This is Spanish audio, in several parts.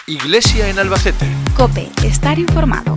Iglesia en Albacete. COPE, estar informado.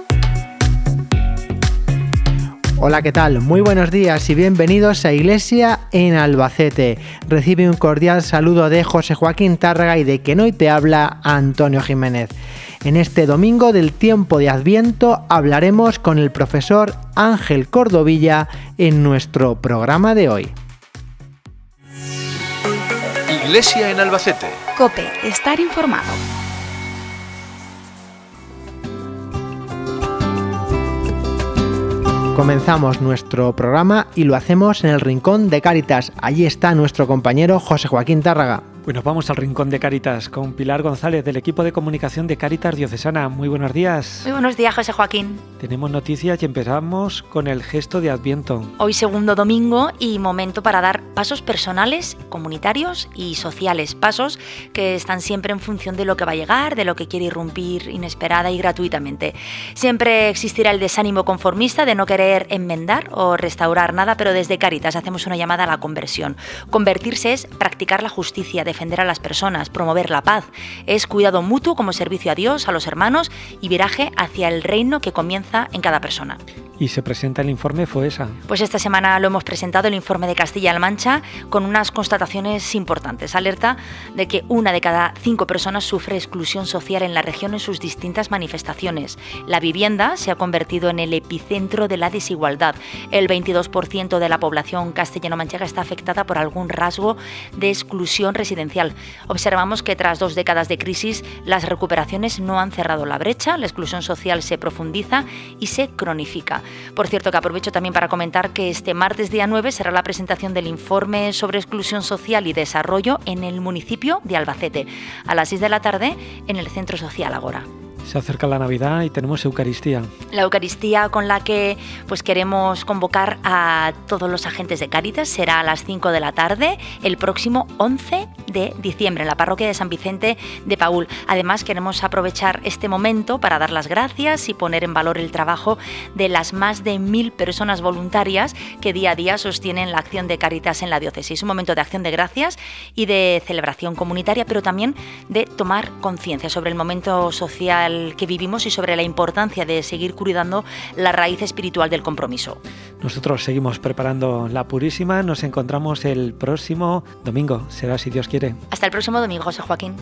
Hola, ¿qué tal? Muy buenos días y bienvenidos a Iglesia en Albacete. Recibe un cordial saludo de José Joaquín Tárraga y de quien hoy te habla Antonio Jiménez. En este domingo del tiempo de Adviento hablaremos con el profesor Ángel Cordovilla en nuestro programa de hoy. Iglesia en Albacete. COPE, estar informado. Comenzamos nuestro programa y lo hacemos en el Rincón de Cáritas. Allí está nuestro compañero José Joaquín Tárraga. Pues nos vamos al Rincón de Cáritas con Pilar González del equipo de comunicación de Cáritas Diocesana. Muy buenos días. Muy buenos días, José Joaquín. Tenemos noticias y empezamos con el gesto de Adviento. Hoy segundo domingo y momento para dar pasos personales, comunitarios y sociales. Pasos que están siempre en función de lo que va a llegar, de lo que quiere irrumpir inesperada y gratuitamente. Siempre existirá el desánimo conformista de no querer enmendar o restaurar nada, pero desde Cáritas hacemos una llamada a la conversión. Convertirse es practicar la justicia, defender a las personas, promover la paz. Es cuidado mutuo como servicio a Dios, a los hermanos y viraje hacia el reino que comienza en cada persona. Y se presenta el informe FOESA. Pues esta semana lo hemos presentado, el informe de Castilla-La Mancha, con unas constataciones importantes. Alerta de que 1 de cada 5 personas sufre exclusión social en la región en sus distintas manifestaciones. La vivienda se ha convertido en el epicentro de la desigualdad. El 22% de la población castellano-manchega está afectada por algún rasgo de exclusión residencial. Observamos que tras 2 décadas de crisis, las recuperaciones no han cerrado la brecha, la exclusión social se profundiza y se cronifica. Por cierto, que aprovecho también para comentar que este martes día 9 será la presentación del informe sobre exclusión social y desarrollo en el municipio de Albacete, a las 6 de la tarde en el Centro Social Ágora. Se acerca la Navidad y tenemos Eucaristía. La Eucaristía con la que queremos convocar a todos los agentes de Cáritas será a las 5 de la tarde el próximo 11 de diciembre en la parroquia de San Vicente de Paúl. Además, queremos aprovechar este momento para dar las gracias y poner en valor el trabajo de las más de 1.000 personas voluntarias que día a día sostienen la acción de Cáritas en la diócesis. Un momento de acción de gracias y de celebración comunitaria, pero también de tomar conciencia sobre el momento social que vivimos y sobre la importancia de seguir cuidando la raíz espiritual del compromiso. Nosotros seguimos preparando la Purísima. Nos encontramos el próximo domingo. Será si Dios quiere. Hasta el próximo domingo, José Joaquín.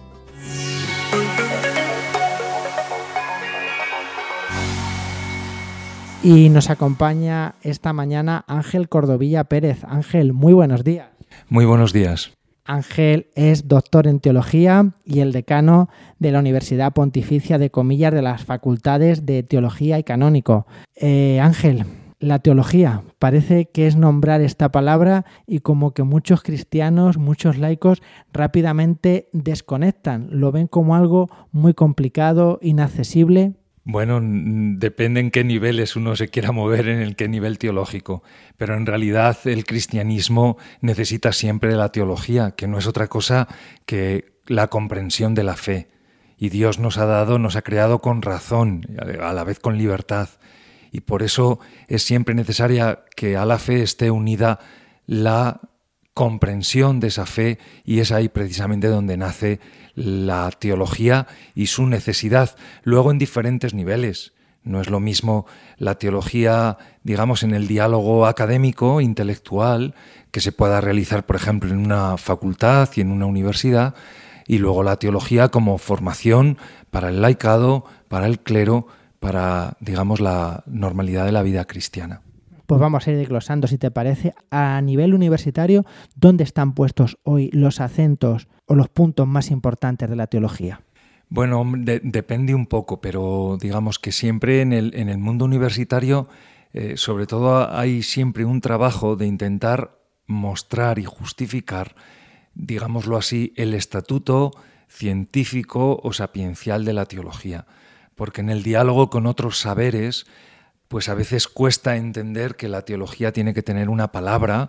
Y nos acompaña esta mañana Ángel Cordovilla Pérez. Ángel, muy buenos días. Muy buenos días. Ángel es doctor en Teología y el decano de la Universidad Pontificia de Comillas de las Facultades de Teología y Canónico. Ángel, la teología parece que es nombrar esta palabra y como que muchos cristianos, muchos laicos rápidamente desconectan, lo ven como algo muy complicado, inaccesible. Bueno, depende en qué niveles uno se quiera mover, en el qué nivel teológico, pero en realidad el cristianismo necesita siempre de la teología, que no es otra cosa que la comprensión de la fe. Y Dios nos ha creado con razón, a la vez con libertad, y por eso es siempre necesaria que a la fe esté unida la comprensión de esa fe, y es ahí precisamente donde nace la teología y su necesidad, luego en diferentes niveles. No es lo mismo la teología, digamos, en el diálogo académico, intelectual, que se pueda realizar, por ejemplo, en una facultad y en una universidad, y luego la teología como formación para el laicado, para el clero, para, digamos, la normalidad de la vida cristiana. Pues vamos a ir desglosando, si te parece, a nivel universitario, ¿dónde están puestos hoy los acentos o los puntos más importantes de la teología? Bueno, depende un poco, pero digamos que siempre en el mundo universitario, sobre todo hay siempre un trabajo de intentar mostrar y justificar, digámoslo así, el estatuto científico o sapiencial de la teología. Porque en el diálogo con otros saberes, pues a veces cuesta entender que la teología tiene que tener una palabra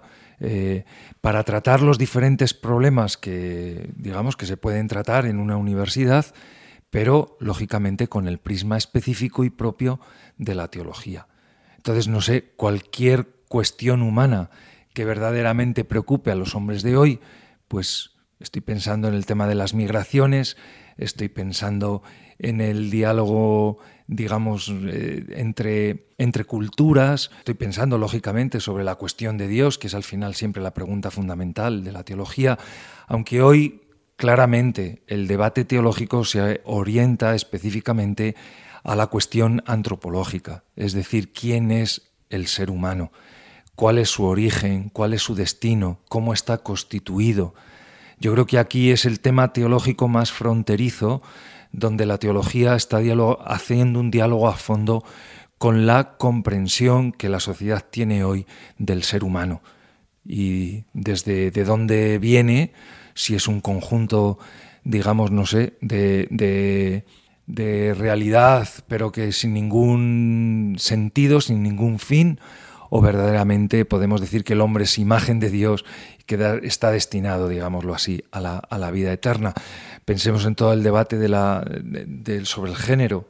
para tratar los diferentes problemas que, digamos, que se pueden tratar en una universidad, pero lógicamente con el prisma específico y propio de la teología. Entonces, no sé, cualquier cuestión humana que verdaderamente preocupe a los hombres de hoy, pues Estoy pensando en el tema de las migraciones, estoy pensando en el diálogo, digamos, entre culturas. Estoy pensando, lógicamente, sobre la cuestión de Dios, que es al final siempre la pregunta fundamental de la teología, aunque hoy claramente el debate teológico se orienta específicamente a la cuestión antropológica, es decir, ¿quién es el ser humano? ¿Cuál es su origen? ¿Cuál es su destino? ¿Cómo está constituido? Yo creo que aquí es el tema teológico más fronterizo, donde la teología está haciendo un diálogo a fondo con la comprensión que la sociedad tiene hoy del ser humano y desde de dónde viene, si es un conjunto, digamos, no sé, de realidad, pero que sin ningún sentido, sin ningún fin, o verdaderamente podemos decir que el hombre es imagen de Dios y que está destinado, digámoslo así, a la vida eterna. Pensemos en todo el debate sobre el género,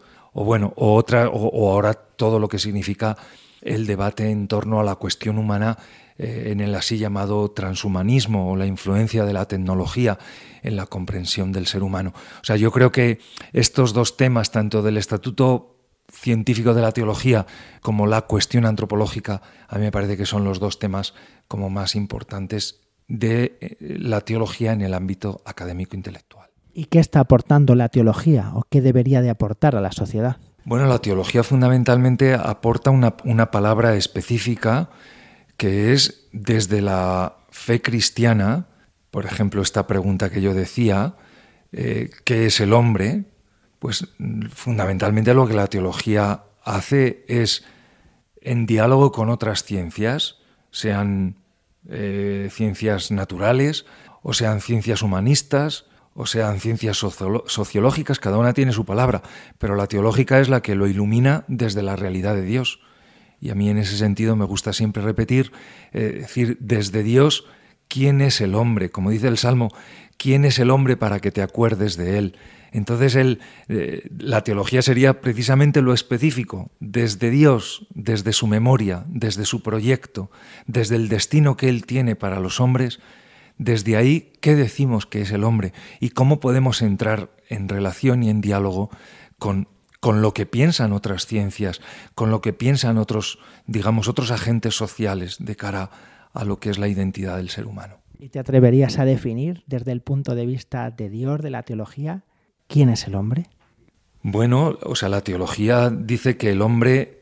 o ahora todo lo que significa el debate en torno a la cuestión humana en el así llamado transhumanismo o la influencia de la tecnología en la comprensión del ser humano. O sea, yo creo que estos dos temas, tanto del estatuto científico de la teología como la cuestión antropológica, a mí me parece que son los dos temas como más importantes de la teología en el ámbito académico intelectual. ¿Y qué está aportando la teología o qué debería de aportar a la sociedad? Bueno, la teología fundamentalmente aporta una palabra específica que es desde la fe cristiana, por ejemplo, esta pregunta que yo decía, ¿qué es el hombre? Pues fundamentalmente lo que la teología hace es, en diálogo con otras ciencias, sean ciencias naturales, o sean ciencias humanistas, o sean ciencias sociológicas, cada una tiene su palabra, pero la teológica es la que lo ilumina desde la realidad de Dios. Y a mí en ese sentido me gusta siempre repetir, decir, desde Dios, ¿quién es el hombre? Como dice el Salmo, ¿quién es el hombre para que te acuerdes de él? Entonces la teología sería precisamente lo específico, desde Dios, desde su memoria, desde su proyecto, desde el destino que Él tiene para los hombres. Desde ahí, ¿qué decimos que es el hombre? ¿Y cómo podemos entrar en relación y en diálogo con lo que piensan otras ciencias, con lo que piensan otros agentes sociales de cara a lo que es la identidad del ser humano? ¿Y te atreverías a definir, desde el punto de vista de Dios, de la teología, quién es el hombre? Bueno, o sea, la teología dice que el hombre,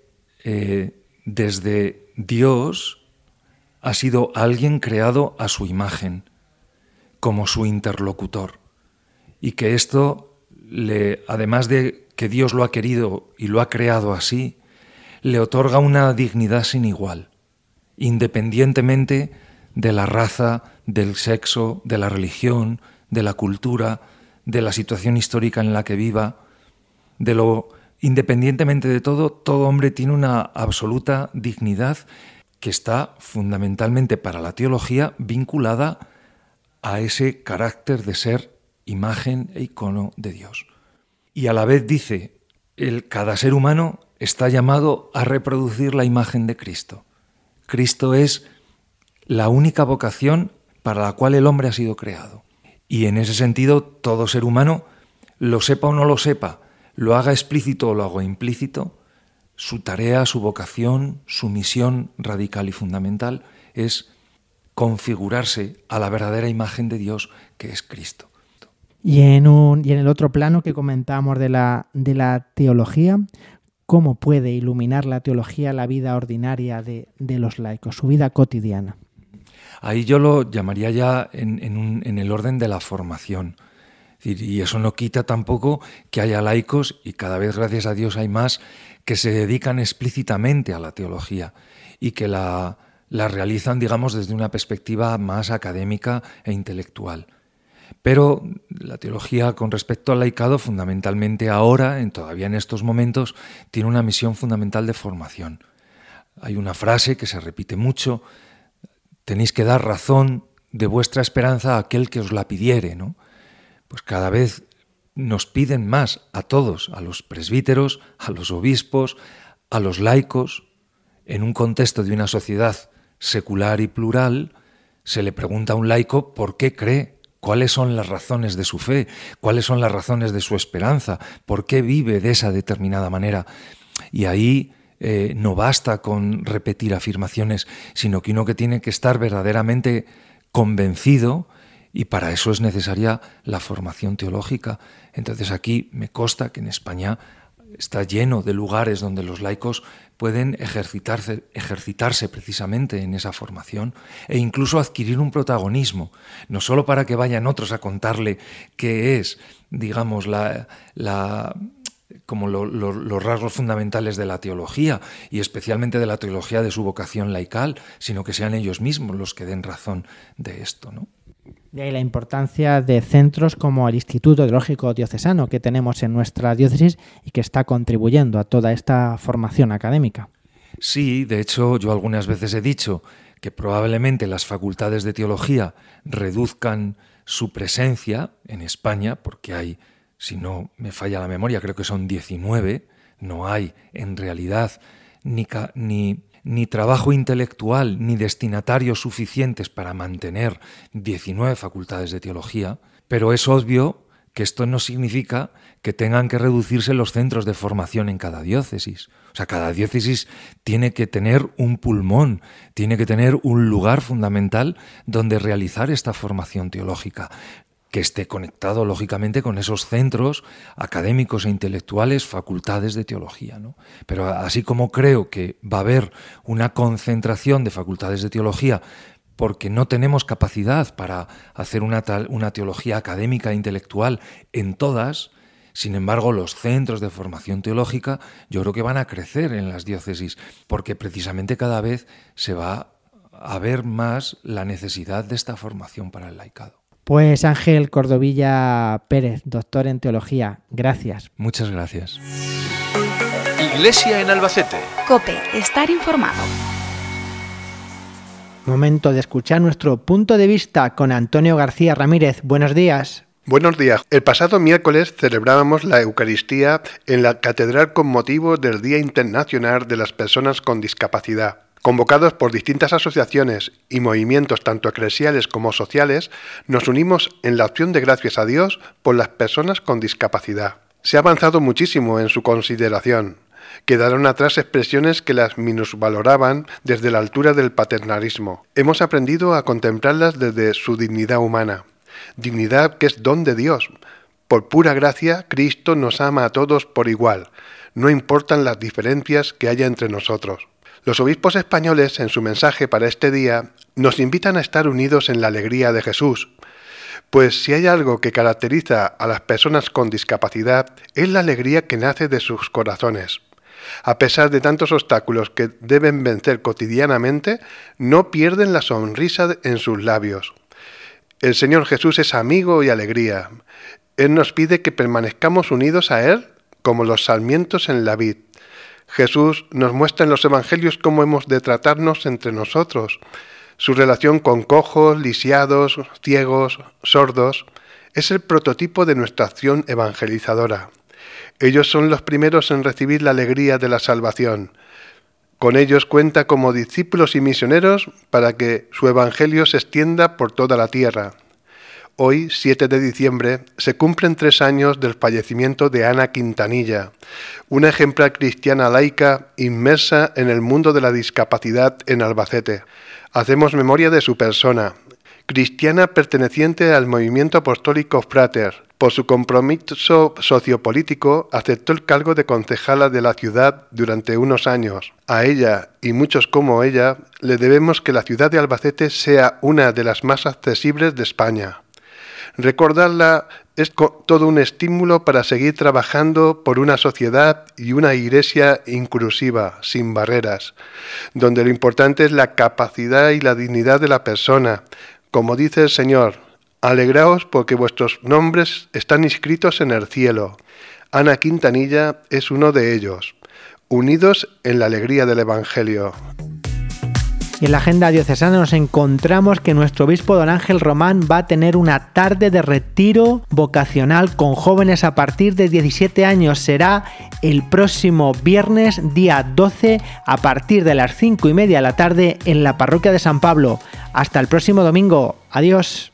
desde Dios, ha sido alguien creado a su imagen, como su interlocutor, y que esto, además de que Dios lo ha querido y lo ha creado así, le otorga una dignidad sin igual, independientemente de la raza, del sexo, de la religión, de la cultura, de la situación histórica en la que viva, independientemente de todo hombre tiene una absoluta dignidad que está fundamentalmente para la teología vinculada a ese carácter de ser imagen e icono de Dios. Y a la vez dice, cada ser humano está llamado a reproducir la imagen de Cristo. Cristo es la única vocación para la cual el hombre ha sido creado. Y en ese sentido, todo ser humano, lo sepa o no lo sepa, lo haga explícito o lo haga implícito, su tarea, su vocación, su misión radical y fundamental es configurarse a la verdadera imagen de Dios, que es Cristo. Y en el otro plano que comentábamos de la teología, ¿cómo puede iluminar la teología la vida ordinaria de los laicos, su vida cotidiana? Ahí yo lo llamaría ya en el orden de la formación. Y eso no quita tampoco que haya laicos, y cada vez, gracias a Dios, hay más que se dedican explícitamente a la teología y que la realizan, digamos, desde una perspectiva más académica e intelectual. Pero la teología, con respecto al laicado, fundamentalmente ahora, todavía en estos momentos, tiene una misión fundamental de formación. Hay una frase que se repite mucho: tenéis que dar razón de vuestra esperanza a aquel que os la pidiere, ¿no? Pues cada vez nos piden más a todos, a los presbíteros, a los obispos, a los laicos. En un contexto de una sociedad secular y plural, se le pregunta a un laico por qué cree cuáles son las razones de su fe, cuáles son las razones de su esperanza, por qué vive de esa determinada manera. Y ahí no basta con repetir afirmaciones, sino que uno que tiene que estar verdaderamente convencido, y para eso es necesaria la formación teológica. Entonces aquí me consta que en España está lleno de lugares donde los laicos pueden ejercitarse precisamente en esa formación e incluso adquirir un protagonismo, no solo para que vayan otros a contarle qué es, digamos, como los rasgos fundamentales de la teología y especialmente de la teología de su vocación laical, sino que sean ellos mismos los que den razón de esto, ¿no? De ahí la importancia de centros como el Instituto Teológico Diocesano que tenemos en nuestra diócesis y que está contribuyendo a toda esta formación académica. Sí, de hecho, yo algunas veces he dicho que probablemente las facultades de teología reduzcan su presencia en España, porque hay, si no me falla la memoria, creo que son 19, no hay en realidad ni trabajo intelectual ni destinatarios suficientes para mantener 19 facultades de teología, pero es obvio que esto no significa que tengan que reducirse los centros de formación en cada diócesis. O sea, cada diócesis tiene que tener un pulmón, tiene que tener un lugar fundamental donde realizar esta formación teológica, que esté conectado, lógicamente, con esos centros académicos e intelectuales, facultades de teología, ¿no? Pero así como creo que va a haber una concentración de facultades de teología porque no tenemos capacidad para hacer una teología académica e intelectual en todas, sin embargo, los centros de formación teológica yo creo que van a crecer en las diócesis, porque precisamente cada vez se va a ver más la necesidad de esta formación para el laicado. Pues Ángel Cordovilla Pérez, doctor en teología, gracias. Muchas gracias. Iglesia en Albacete. COPE, estar informado. Momento de escuchar nuestro punto de vista con Antonio García Ramírez. Buenos días. Buenos días. El pasado miércoles celebrábamos la Eucaristía en la Catedral con motivo del Día Internacional de las Personas con Discapacidad. Convocados por distintas asociaciones y movimientos tanto eclesiales como sociales, nos unimos en la acción de gracias a Dios por las personas con discapacidad. Se ha avanzado muchísimo en su consideración. Quedaron atrás expresiones que las minusvaloraban desde la altura del paternalismo. Hemos aprendido a contemplarlas desde su dignidad humana. Dignidad que es don de Dios. Por pura gracia, Cristo nos ama a todos por igual. No importan las diferencias que haya entre nosotros. Los obispos españoles, en su mensaje para este día, nos invitan a estar unidos en la alegría de Jesús, pues si hay algo que caracteriza a las personas con discapacidad, es la alegría que nace de sus corazones. A pesar de tantos obstáculos que deben vencer cotidianamente, no pierden la sonrisa en sus labios. El Señor Jesús es amigo y alegría. Él nos pide que permanezcamos unidos a Él como los sarmientos en la vid. Jesús nos muestra en los evangelios cómo hemos de tratarnos entre nosotros. Su relación con cojos, lisiados, ciegos, sordos, es el prototipo de nuestra acción evangelizadora. Ellos son los primeros en recibir la alegría de la salvación. Con ellos cuenta como discípulos y misioneros para que su evangelio se extienda por toda la tierra. Hoy, 7 de diciembre, se cumplen 3 años del fallecimiento de Ana Quintanilla, una ejemplar cristiana laica inmersa en el mundo de la discapacidad en Albacete. Hacemos memoria de su persona, cristiana perteneciente al movimiento apostólico Frater. Por su compromiso sociopolítico, aceptó el cargo de concejala de la ciudad durante unos años. A ella, y muchos como ella, le debemos que la ciudad de Albacete sea una de las más accesibles de España. Recordarla es todo un estímulo para seguir trabajando por una sociedad y una iglesia inclusiva, sin barreras, donde lo importante es la capacidad y la dignidad de la persona. Como dice el Señor, alegraos porque vuestros nombres están inscritos en el cielo. Ana Quintanilla es uno de ellos, unidos en la alegría del Evangelio. Y en la agenda diocesana nos encontramos que nuestro obispo don Ángel Román va a tener una tarde de retiro vocacional con jóvenes a partir de 17 años. Será el próximo viernes, día 12, a partir de las 5:30 de la tarde en la parroquia de San Pablo. Hasta el próximo domingo. Adiós.